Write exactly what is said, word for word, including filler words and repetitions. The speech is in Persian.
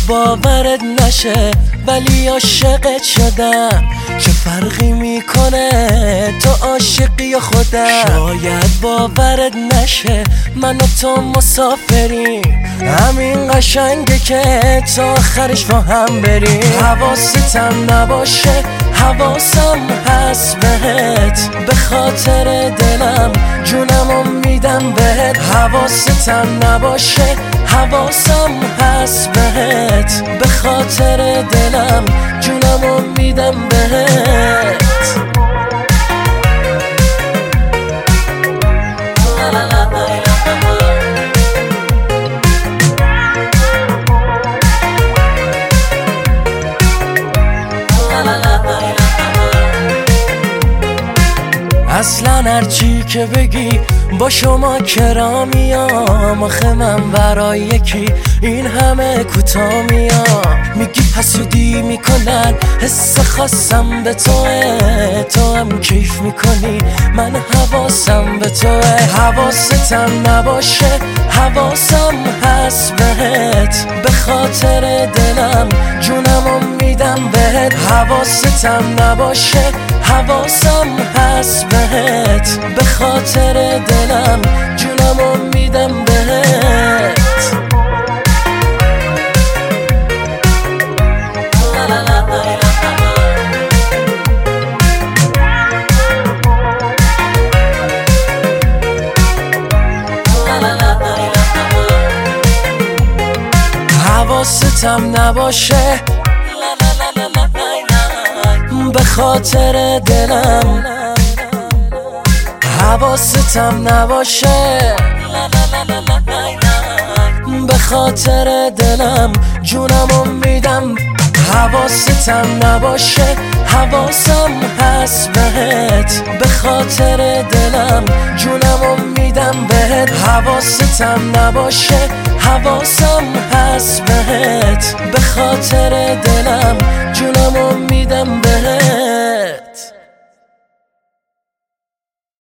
باورت نشه ولی عاشقت شدم. چه فرقی میکنه تو عاشقی یا خودم؟ شاید باورت نشه من و تو مسافریم، همین قشنگه که تا آخرش با هم بریم. حواستم نباشه حواسم هست بهت، به خاطر دلم جونمو میدم بهت. حواستم نباشه حواسم هست بهت، به خاطر دلم جونمو میدم بهت. اصلا هرچی که بگی با شما کرا میام، آخه من برای یکی این همه کوتاه میام. میگی حسودی میکنن حس خاصم به توه، تو هم کیف میکنی من حواسم به توه. حواستم نباشه حواسم هست بهت، به خاطر دلم جونمو میدم بهت. حواستم نباشه حواسم هست بهت، به خاطر دلم جونمو میدم بهت. حواستم نباشه به خاطر دلم، حواستم نباشه به خاطر دلم جونمو میدم. حواستم نباشه حواسم هست بهت، به خاطر دلم جونمو میدم بهت. حواستم نباشه حواسم هست بهت، به خاطر دلم جونمو میدم بهت.